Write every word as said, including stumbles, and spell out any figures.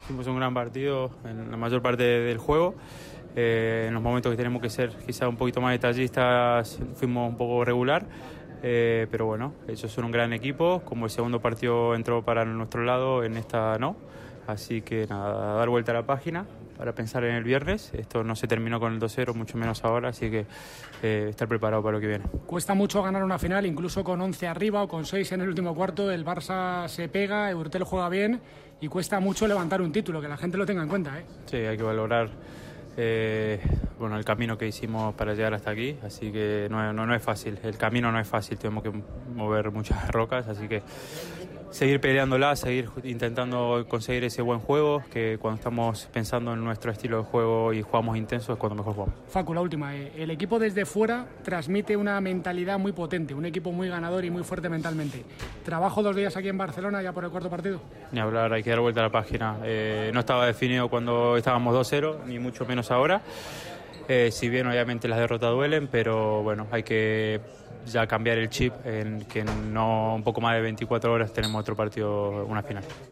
hicimos un gran partido en la mayor parte del juego. Eh, en los momentos que tenemos que ser quizá un poquito más detallistas fuimos un poco regular, eh, pero bueno, ellos son un gran equipo. Como el segundo partido entró para nuestro lado, en esta no. Así que nada, a dar vuelta a la página para pensar en el viernes. Esto no se terminó con el dos cero, mucho menos ahora, así que eh, estar preparado para lo que viene. Cuesta mucho ganar una final, incluso con once arriba o con seis en el último cuarto. El Barça se pega, Eurtel juega bien y cuesta mucho levantar un título, que la gente lo tenga en cuenta, ¿eh? Sí, hay que valorar eh, bueno, el camino que hicimos para llegar hasta aquí, así que no, no, no es fácil, el camino no es fácil, tenemos que mover muchas rocas, así que seguir peleándola, seguir intentando conseguir ese buen juego, que cuando estamos pensando en nuestro estilo de juego y jugamos intenso es cuando mejor jugamos. Facu, la última, eh, el equipo desde fuera transmite una mentalidad muy potente, un equipo muy ganador y muy fuerte mentalmente. ¿Trabajo dos días aquí en Barcelona ya por el cuarto partido? Ni hablar, hay que dar vuelta a la página. Eh, no estaba definido cuando estábamos dos cero, ni mucho menos ahora. Eh, si bien obviamente las derrotas duelen, pero bueno, hay que ya cambiar el chip en que no un poco más de veinticuatro horas tenemos otro partido, una final.